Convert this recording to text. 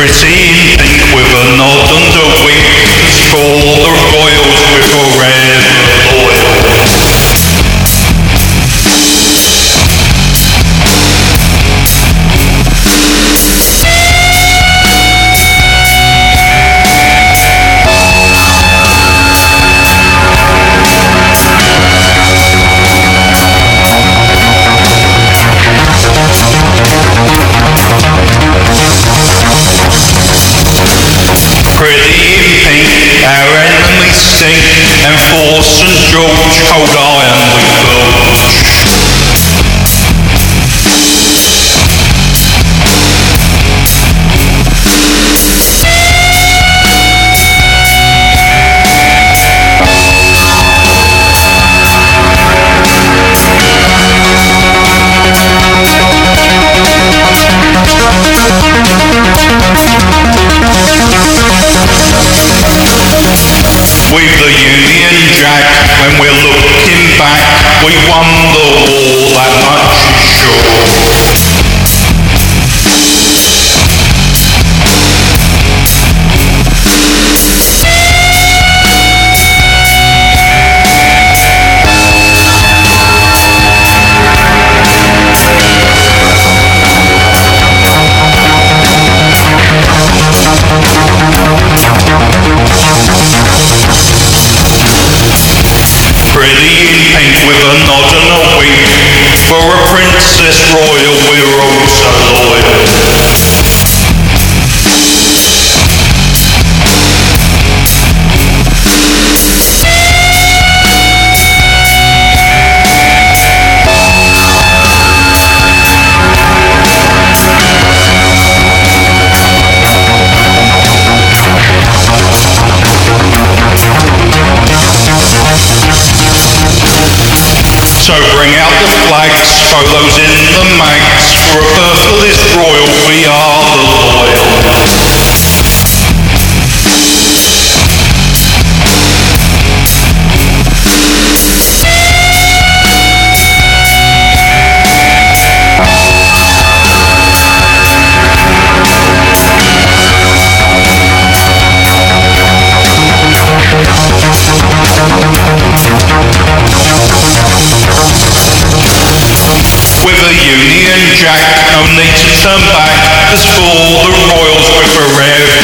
pretty in pink with a nod and a wink for the royals with forever loyal. Our enemies sing, and for St. George cold iron we filch. With the Union Jack, when we're looking back, we won the war, that much is sure. Pretty in pink with a nod and a wink, for a princess royal we're all so loyal. So bring out the flags, throw those in the mags, for a birth of this royal we are the loyal. With a Union Jack, no need to turn back, as for the royals we're forever